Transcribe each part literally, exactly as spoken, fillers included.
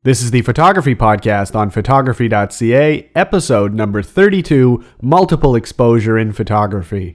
This is the Photography Podcast on photography dot c a, episode number thirty-two, Multiple Exposure in Photography.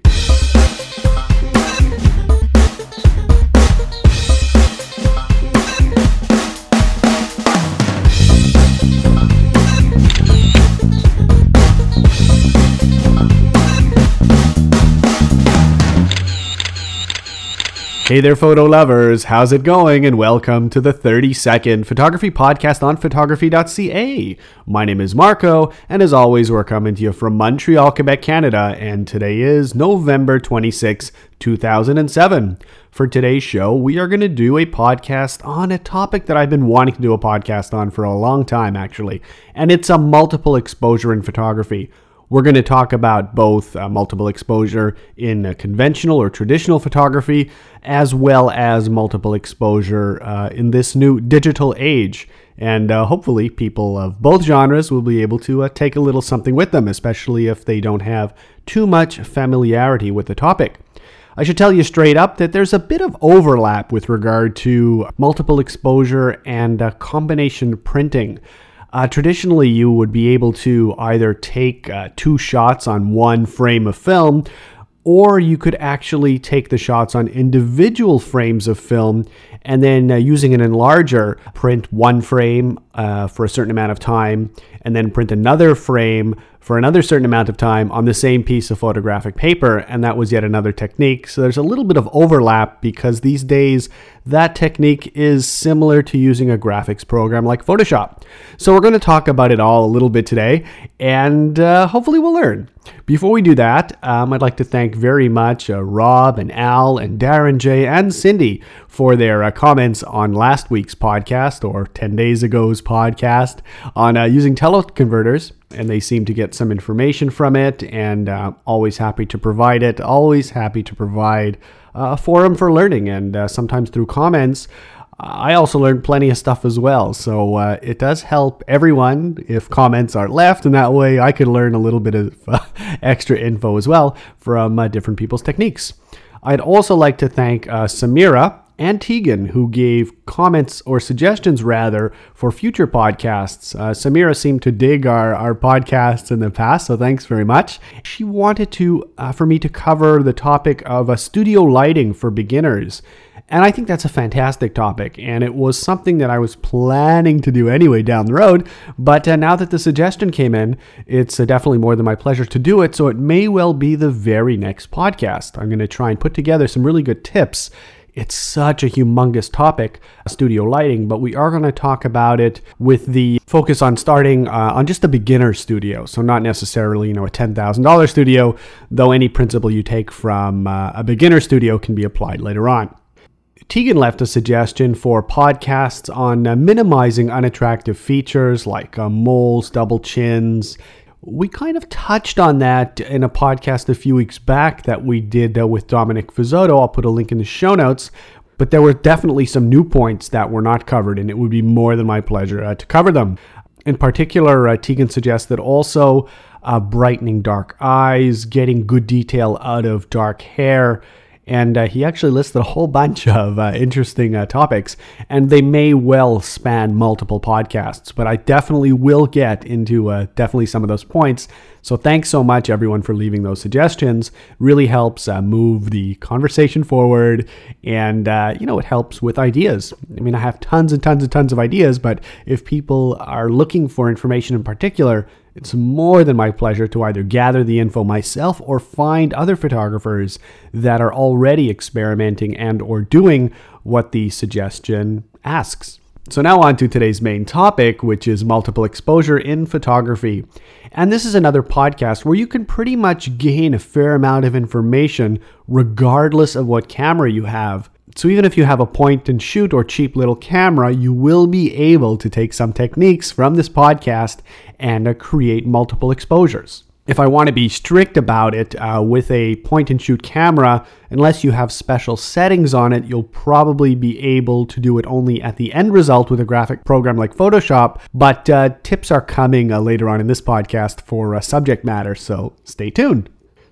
Hey there, photo lovers. How's it going? And welcome to the thirty-second Photography Podcast on photography dot c a. My name is Marco, and as always, we're coming to you from Montreal, Quebec, Canada, and today is November twenty-sixth, two thousand seven. For today's show, we are going to do a podcast on a topic that I've been wanting to do a podcast on for a long time, actually, and it's a multiple exposure in photography. We're going to talk about both uh, multiple exposure in uh, conventional or traditional photography, as well as multiple exposure uh, in this new digital age. And uh, hopefully people of both genres will be able to uh, take a little something with them, especially if they don't have too much familiarity with the topic. I should tell you straight up that there's a bit of overlap with regard to multiple exposure and uh, combination printing. Uh, traditionally, you would be able to either take uh, two shots on one frame of film, or you could actually take the shots on individual frames of film and then uh, using an enlarger, print one frame uh, for a certain amount of time and then print another frame for another certain amount of time on the same piece of photographic paper, and that was yet another technique. So there's a little bit of overlap because these days that technique is similar to using a graphics program like Photoshop. So we're going to talk about it all a little bit today, and uh, hopefully we'll learn. Before we do that, um, I'd like to thank very much uh, Rob and Al and Darren J and Cindy for their uh, comments on last week's podcast, or ten days ago's podcast, on uh, using teleconverters. And they seem to get some information from it, and uh, always happy to provide it, always happy to provide uh, a forum for learning, and uh, sometimes through comments, I also learned plenty of stuff as well. So uh, it does help everyone if comments are left, and that way I could learn a little bit of uh, extra info as well from uh, different people's techniques. I'd also like to thank uh, Samira and Tegan, who gave comments or suggestions rather for future podcasts. Uh, Samira seemed to dig our, our podcasts in the past, so thanks very much. She wanted to uh, for me to cover the topic of uh, studio lighting for beginners. And I think that's a fantastic topic, and it was something that I was planning to do anyway down the road, but uh, now that the suggestion came in, it's uh, definitely more than my pleasure to do it, so it may well be the very next podcast. I'm going to try and put together some really good tips. It's such a humongous topic, studio lighting, but we are going to talk about it with the focus on starting uh, on just a beginner studio. So not necessarily, you know, a ten thousand dollars studio, though any principle you take from uh, a beginner studio can be applied later on. Tegan left a suggestion for podcasts on uh, minimizing unattractive features like uh, moles, double chins. We kind of touched on that in a podcast a few weeks back that we did uh, with Dominic Fizotto. I'll put a link in the show notes. But there were definitely some new points that were not covered, and it would be more than my pleasure uh, to cover them. In particular, uh, Tegan suggested also uh, brightening dark eyes, getting good detail out of dark hair. And uh, he actually listed a whole bunch of uh, interesting uh, topics, and they may well span multiple podcasts, but I definitely will get into uh, definitely some of those points. So thanks so much, everyone, for leaving those suggestions. Really helps uh, move the conversation forward, and, uh, you know, it helps with ideas. I mean, I have tons and tons and tons of ideas, but if people are looking for information in particular, it's more than my pleasure to either gather the info myself or find other photographers that are already experimenting and or doing what the suggestion asks. So now on to today's main topic, which is multiple exposure in photography. And this is another podcast where you can pretty much gain a fair amount of information regardless of what camera you have. So even if you have a point and shoot or cheap little camera, you will be able to take some techniques from this podcast and uh, create multiple exposures. If I want to be strict about it, uh, with a point and shoot camera, unless you have special settings on it, you'll probably be able to do it only at the end result with a graphic program like Photoshop. But uh, tips are coming uh, later on in this podcast for uh, subject matter, so stay tuned.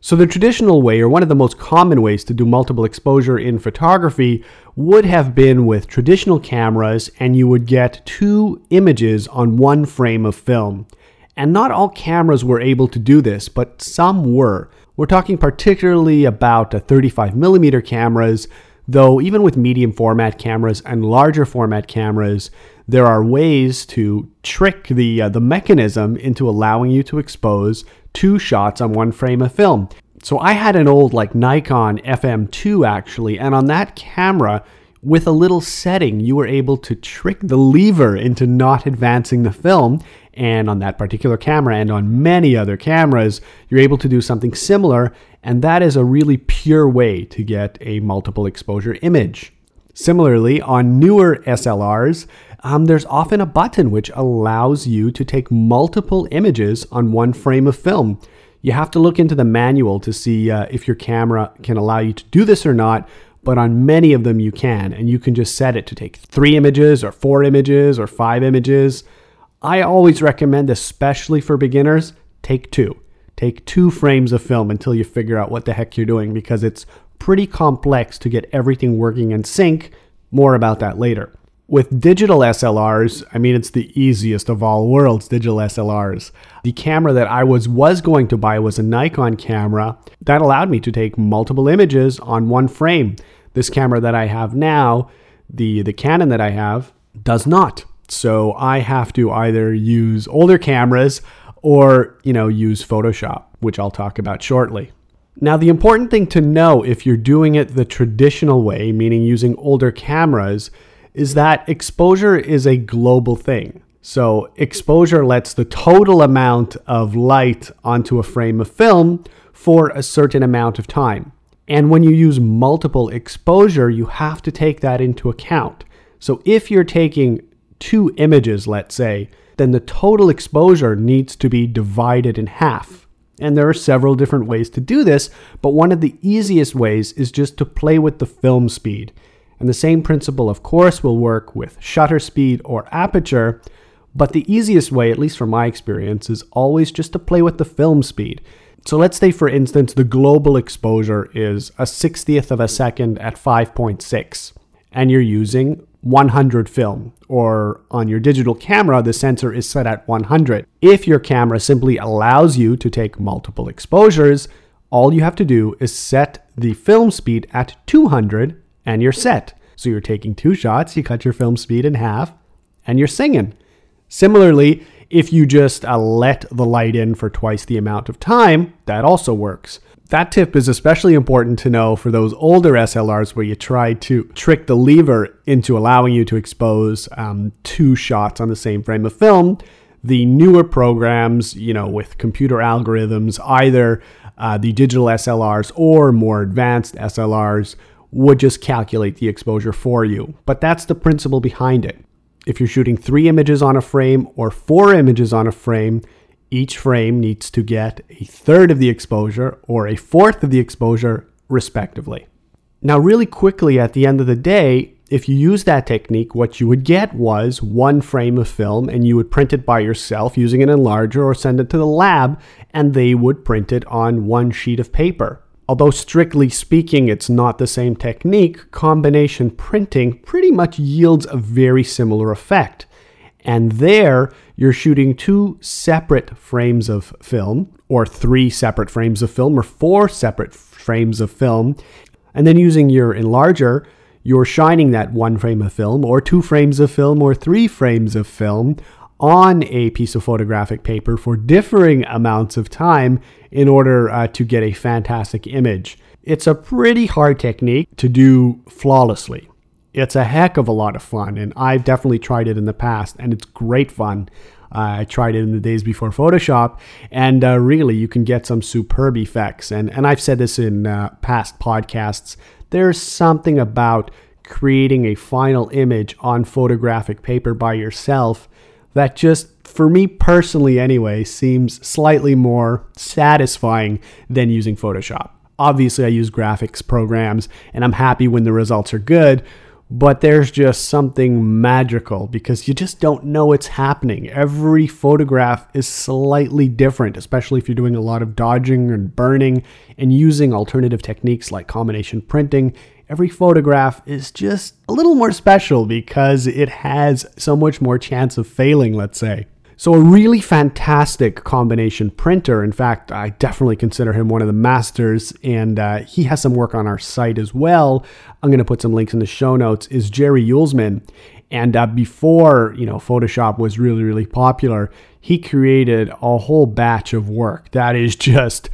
So the traditional way, or one of the most common ways to do multiple exposure in photography, would have been with traditional cameras, and you would get two images on one frame of film. And not all cameras were able to do this, but some were. We're talking particularly about thirty-five millimeter cameras, though even with medium format cameras and larger format cameras, there are ways to trick the uh, the mechanism into allowing you to expose two shots on one frame of film. So I had an old like Nikon F M two actually, and on that camera, with a little setting, you were able to trick the lever into not advancing the film. And on that particular camera and on many other cameras, you're able to do something similar, and that is a really pure way to get a multiple exposure image. Similarly, on newer S L Rs, um, there's often a button which allows you to take multiple images on one frame of film. You have to look into the manual to see uh, if your camera can allow you to do this or not, but on many of them you can, and you can just set it to take three images or four images or five images. I always recommend, especially for beginners, take two. Take two frames of film until you figure out what the heck you're doing, because it's pretty complex to get everything working in sync. More about that later. With digital S L Rs, I mean, it's the easiest of all worlds, digital S L Rs. The camera that I was, was going to buy was a Nikon camera that allowed me to take multiple images on one frame. This camera that I have now, the, the Canon that I have, does not. So I have to either use older cameras or, you know, use Photoshop, which I'll talk about shortly. Now, the important thing to know if you're doing it the traditional way, meaning using older cameras, is that exposure is a global thing. So exposure lets the total amount of light onto a frame of film for a certain amount of time. And when you use multiple exposure, you have to take that into account. So if you're taking two images, let's say, then the total exposure needs to be divided in half. And there are several different ways to do this, but one of the easiest ways is just to play with the film speed. And the same principle, of course, will work with shutter speed or aperture, but the easiest way, at least from my experience, is always just to play with the film speed. So let's say, for instance, the global exposure is a sixtieth of a second at five point six, and you're using one hundred film, or on your digital camera, the sensor is set at one hundred. If your camera simply allows you to take multiple exposures, all you have to do is set the film speed at two hundred and you're set. So you're taking two shots, you cut your film speed in half, and you're singing. Similarly, if you just uh, let the light in for twice the amount of time, that also works. That tip is especially important to know for those older S L Rs where you try to trick the lever into allowing you to expose um, two shots on the same frame of film. The newer programs, you know, with computer algorithms, either uh, the digital S L Rs or more advanced S L Rs, would just calculate the exposure for you. But that's the principle behind it. If you're shooting three images on a frame or four images on a frame, each frame needs to get a third of the exposure or a fourth of the exposure, respectively. Now, really quickly, at the end of the day, if you use that technique, what you would get was one frame of film, and you would print it by yourself using an enlarger or send it to the lab, and they would print it on one sheet of paper. Although strictly speaking, it's not the same technique, combination printing pretty much yields a very similar effect. And there, you're shooting two separate frames of film, or three separate frames of film, or four separate frames of film. And then using your enlarger, you're shining that one frame of film, or two frames of film, or three frames of film on a piece of photographic paper for differing amounts of time in order uh, to get a fantastic image. It's a pretty hard technique to do flawlessly. It's a heck of a lot of fun, and I've definitely tried it in the past, and it's great fun. Uh, I tried it in the days before Photoshop, and uh, really, you can get some superb effects. And, and I've said this in uh, past podcasts. There's something about creating a final image on photographic paper by yourself that just, for me personally anyway, seems slightly more satisfying than using Photoshop. Obviously, I use graphics programs, and I'm happy when the results are good, but there's just something magical because you just don't know it's happening. Every photograph is slightly different, especially if you're doing a lot of dodging and burning and using alternative techniques like combination printing. Every photograph is just a little more special because it has so much more chance of failing, let's say. So a really fantastic combination printer. In fact, I definitely consider him one of the masters, and uh, he has some work on our site as well. I'm going to put some links in the show notes, is Jerry Uelsmann. And uh, before, you know, Photoshop was really, really popular, he created a whole batch of work that is just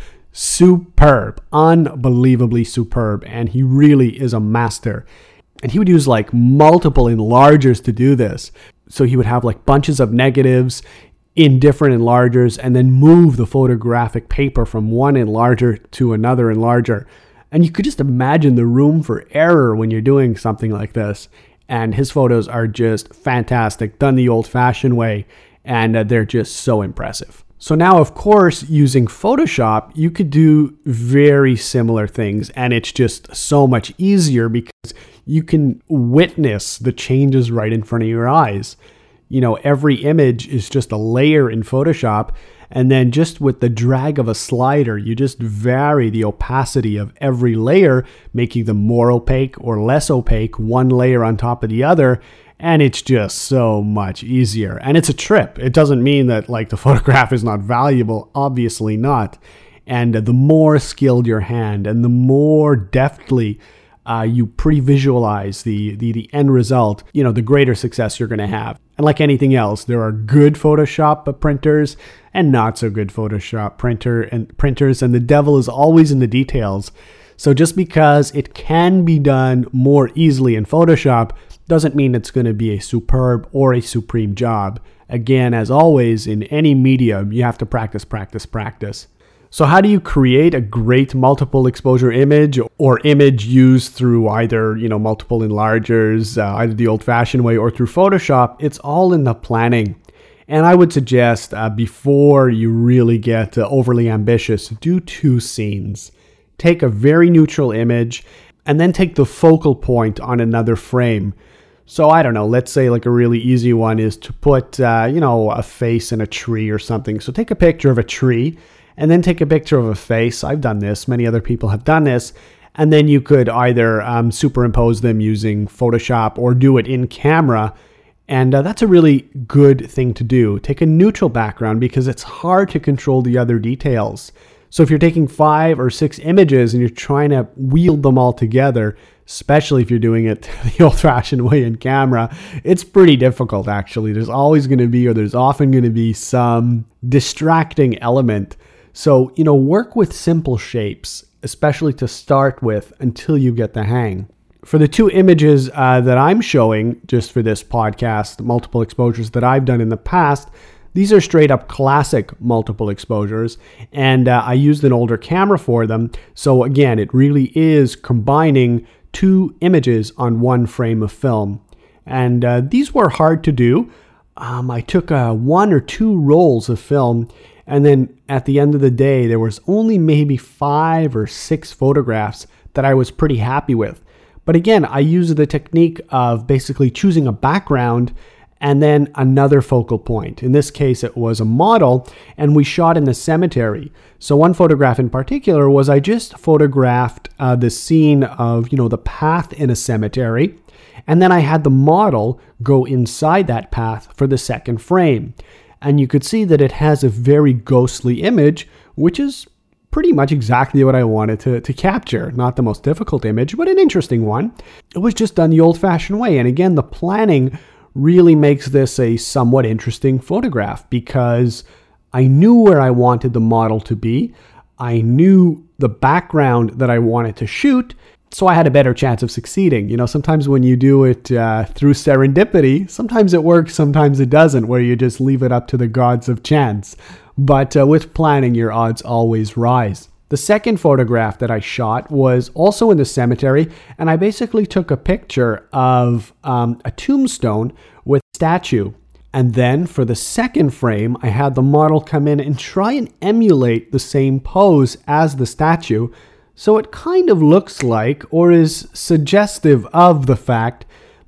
superb, unbelievably superb. And he really is a master. And he would use like multiple enlargers to do this. So he would have like bunches of negatives in different enlargers and then move the photographic paper from one enlarger to another enlarger. And you could just imagine the room for error when you're doing something like this. And his photos are just fantastic, done the old-fashioned way, and uh, they're just so impressive. So now, of course, using Photoshop, you could do very similar things, and it's just so much easier because you can witness the changes right in front of your eyes. You know, every image is just a layer in Photoshop, and then just with the drag of a slider, you just vary the opacity of every layer, making them more opaque or less opaque, one layer on top of the other. And it's just so much easier. And it's a trip. It doesn't mean that like the photograph is not valuable. Obviously not. And the more skilled your hand and the more deftly uh, you pre-visualize the, the, the end result, you know, the greater success you're going to have. And like anything else, there are good Photoshop printers and not so good Photoshop printer and printers. And the devil is always in the details. So just because it can be done more easily in Photoshop doesn't mean it's going to be a superb or a supreme job. Again, as always, in any medium, you have to practice, practice, practice. So how do you create a great multiple exposure image or image used through either, you know, multiple enlargers, uh, either the old-fashioned way or through Photoshop? It's all in the planning. And I would suggest uh, before you really get uh, overly ambitious, do two scenes. Take a very neutral image and then take the focal point on another frame. So I don't know, let's say like a really easy one is to put, uh, you know, a face in a tree or something. So take a picture of a tree and then take a picture of a face. I've done this. Many other people have done this. And then you could either um, superimpose them using Photoshop or do it in camera. And uh, that's a really good thing to do. Take a neutral background because it's hard to control the other details. So if you're taking five or six images and you're trying to wield them all together, especially if you're doing it the old-fashioned way in camera, it's pretty difficult actually. There's always going to be, or there's often going to be some distracting element. So, you know, work with simple shapes, especially to start with until you get the hang. For the two images uh, that I'm showing just for this podcast, multiple exposures that I've done in the past, these are straight up classic multiple exposures, and uh, I used an older camera for them. So again, it really is combining two images on one frame of film. And uh, these were hard to do. Um, I took uh, one or two rolls of film, and then at the end of the day, there was only maybe five or six photographs that I was pretty happy with. But again, I used the technique of basically choosing a background and then another focal point. In this case, it was a model, and we shot in the cemetery. So one photograph in particular was I just photographed uh, the scene of, you know, the path in a cemetery, and then I had the model go inside that path for the second frame. And you could see that it has a very ghostly image, which is pretty much exactly what I wanted to, to capture. Not the most difficult image, but an interesting one. It was just done the old-fashioned way. And again, the planning really makes this a somewhat interesting photograph because I knew where I wanted the model to be. I knew the background that I wanted to shoot, so I had a better chance of succeeding. You know, sometimes when you do it uh, through serendipity, sometimes it works, sometimes it doesn't, where you just leave it up to the gods of chance. But uh, with planning, your odds always rise. The second photograph that I shot was also in the cemetery, and I basically took a picture of um, a tombstone with a statue. And then for the second frame, I had the model come in and try and emulate the same pose as the statue. So it kind of looks like, or is suggestive of the fact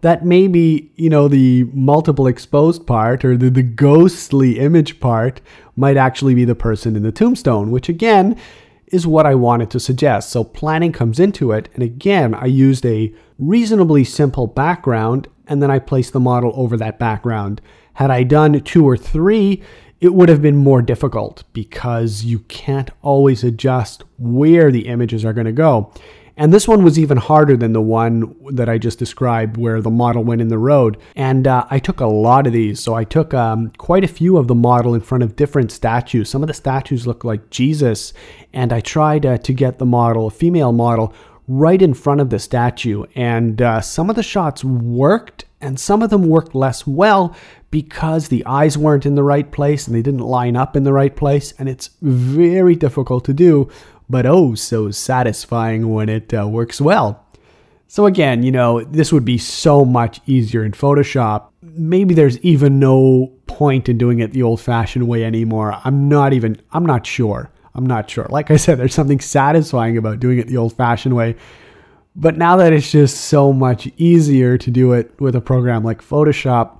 that maybe, you know, the multiple exposed part or the, the ghostly image part might actually be the person in the tombstone, which again is what I wanted to suggest. So planning comes into it. And again, I used a reasonably simple background and then I placed the model over that background. Had I done two or three, it would have been more difficult because you can't always adjust where the images are going to go. And this one was even harder than the one that I just described where the model went in the road. And uh, I took a lot of these. So I took um, quite a few of the model in front of different statues. Some of the statues look like Jesus. And I tried uh, to get the model, a female model, right in front of the statue. And uh, some of the shots worked and some of them worked less well because the eyes weren't in the right place and they didn't line up in the right place. And it's very difficult to do, but oh, so satisfying when it uh, works well. So again, you know, this would be so much easier in Photoshop. Maybe there's even no point in doing it the old-fashioned way anymore. I'm not even, I'm not sure. I'm not sure. Like I said, there's something satisfying about doing it the old-fashioned way. But now that it's just so much easier to do it with a program like Photoshop,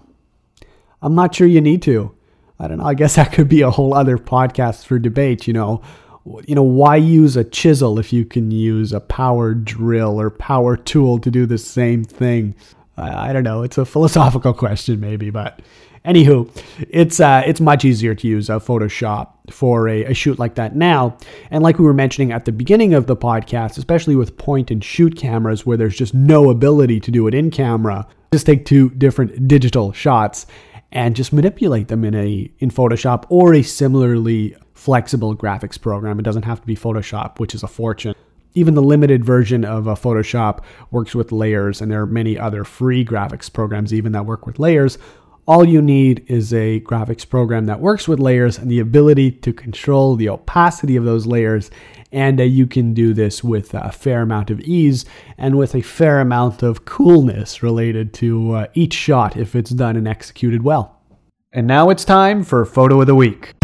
I'm not sure you need to. I don't know. I guess that could be a whole other podcast for debate, you know. You know, why use a chisel if you can use a power drill or power tool to do the same thing? I, I don't know. It's a philosophical question maybe, but anywho, it's uh, it's much easier to use uh, Photoshop for a, a shoot like that now. And like we were mentioning at the beginning of the podcast, especially with point and shoot cameras where there's just no ability to do it in camera, just take two different digital shots and just manipulate them in a in Photoshop or a similarly flexible graphics program. It doesn't have to be Photoshop, which is a fortune. Even the limited version of uh, Photoshop works with layers, and there are many other free graphics programs even that work with layers. All you need is a graphics program that works with layers and the ability to control the opacity of those layers. And uh, you can do this with a fair amount of ease and with a fair amount of coolness related to uh, each shot if it's done and executed well. And now it's time for Photo of the Week.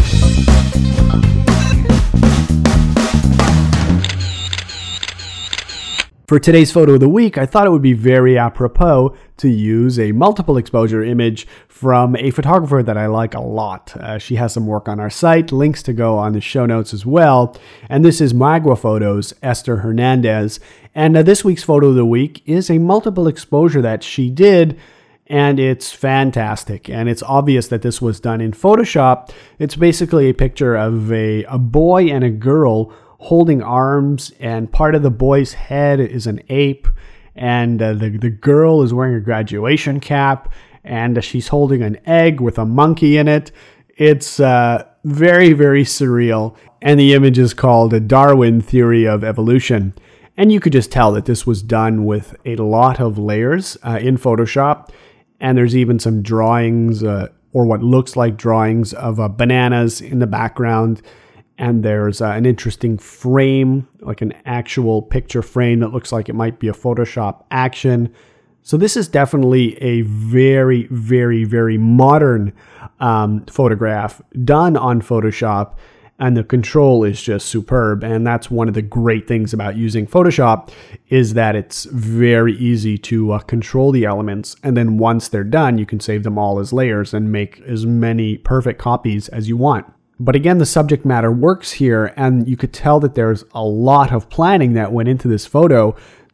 For today's Photo of the Week, I thought it would be very apropos to use a multiple exposure image from a photographer that I like a lot. Uh, she has some work on our site, links to go on the show notes as well. And this is Magua Photos, Esther Hernandez. And uh, this week's Photo of the Week is a multiple exposure that she did, and it's fantastic. And it's obvious that this was done in Photoshop. It's basically a picture of a, a boy and a girl holding arms, and part of the boy's head is an ape, and uh, the, the girl is wearing a graduation cap, and uh, she's holding an egg with a monkey in it. It's uh, very, very surreal, and the image is called A Darwin Theory of Evolution. And you could just tell that this was done with a lot of layers uh, in Photoshop, and there's even some drawings, uh, or what looks like drawings of uh, bananas in the background. And there's uh, an interesting frame, like an actual picture frame that looks like it might be a Photoshop action. So this is definitely a very, very, very modern um, photograph done on Photoshop. And the control is just superb. And that's one of the great things about using Photoshop is that it's very easy to uh, control the elements. And then once they're done, you can save them all as layers and make as many perfect copies as you want. But again, the subject matter works here, and you could tell that there's a lot of planning that went into this photo.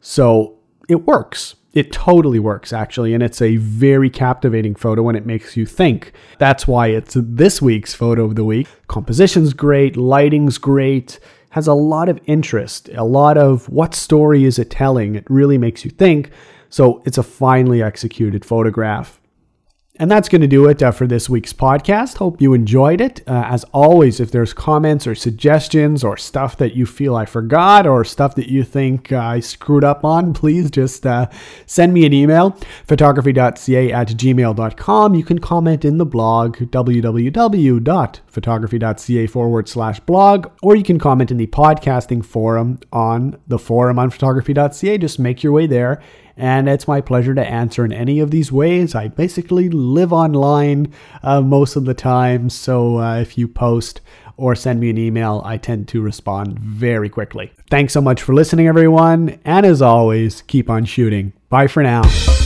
So it works. It totally works, actually. And it's a very captivating photo, and it makes you think. That's why it's this week's Photo of the Week. Composition's great. Lighting's great. Has a lot of interest. A lot of what story is it telling? It really makes you think. So it's a finely executed photograph. And that's going to do it uh, for this week's podcast. Hope you enjoyed it. Uh, as always, if there's comments or suggestions or stuff that you feel I forgot or stuff that you think uh, I screwed up on, please just uh, send me an email, photography.ca at gmail.com. You can comment in the blog, www.photography.ca forward slash blog, or you can comment in the podcasting forum on the forum on photography.ca. Just make your way there. And it's my pleasure to answer in any of these ways. I basically live online uh, most of the time. So uh, if you post or send me an email, I tend to respond very quickly. Thanks so much for listening, everyone. And as always, keep on shooting. Bye for now.